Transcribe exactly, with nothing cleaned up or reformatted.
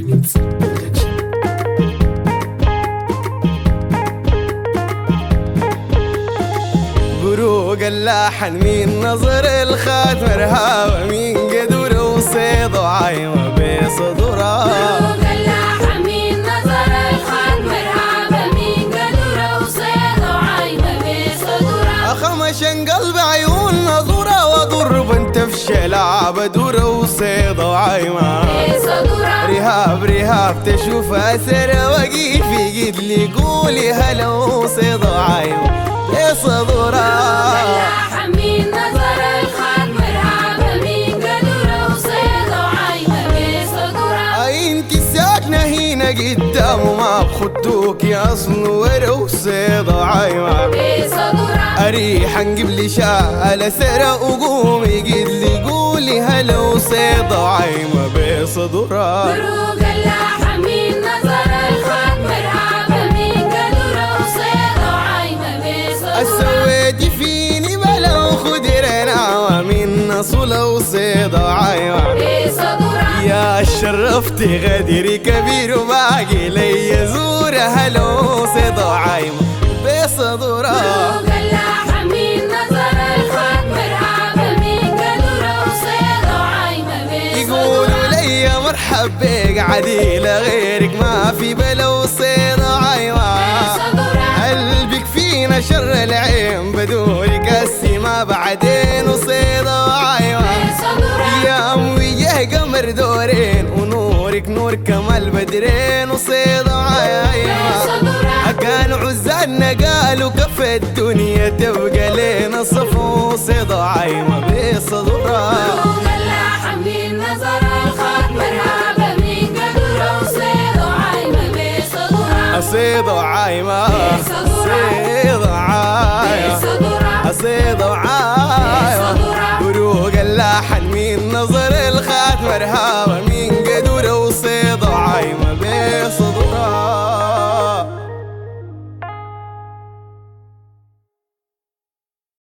بروق اللحن من نظر الخاتم رهابة من قدر وصيد وعايمة بصدورها. بروق اللحن من نظر الخاتم رهابة من قدر وصيد وعايمة بصدورها. أخمشن قلب عيون نظورة وضرب تفشي لعبة دورة وصيد وعايمة بصدورها. رهاب رهاب تشوف أثر وقيف يقد لي قولي هلا وصيد وعايمة بصدورها. اللحن من نظر الخاتم رهابة من قدر وصيد وعايمة بصدورها. انت ساكنة هنا قدام وما بخدوك يا صنور وصيد وعايمة بصدورها. أريحا قبل شاء سرى وقومي قد لي قولي هلا وصيد وعايمة بصدورها. بروق اللحن من نظر الخاتم رهابة من قدر وصيد وعايمة بصدورها. السويدي فيني بلا وخدرنا ومن نصولة وصيد وعايمة بصدورها. يا شرفتي غدري كبير وباقي لي زور هلا وصيد وعايمة بصدورها. بروق اللحن من نظر الخاتم رهابة من قدر وصيد وعايمة بصدورها. يقولوا لي مرحب بك عديلة غيرك ما في بلا وصيد وعايمة بصدورها. قلبك فينا شر العين بدورك السما بعدين وصيد وعايمة بصدورها. يا أمي يا قمر دورين ونورك نور كمال بدرين وصيد وعايمة بصدورها. كانوا عزالنا قالوا كف الدنيا تبقى لينا صف وصيد وعايمة بصدورها. بروق اللحن من نظر الخاتم رهابة من قدر وصيد وعايمة بصدورها. صيد وعايمة صيد وعايمة بصدورها. صيد وعايمة بصدورها. بروق اللحن من نظر الخاتم رهابة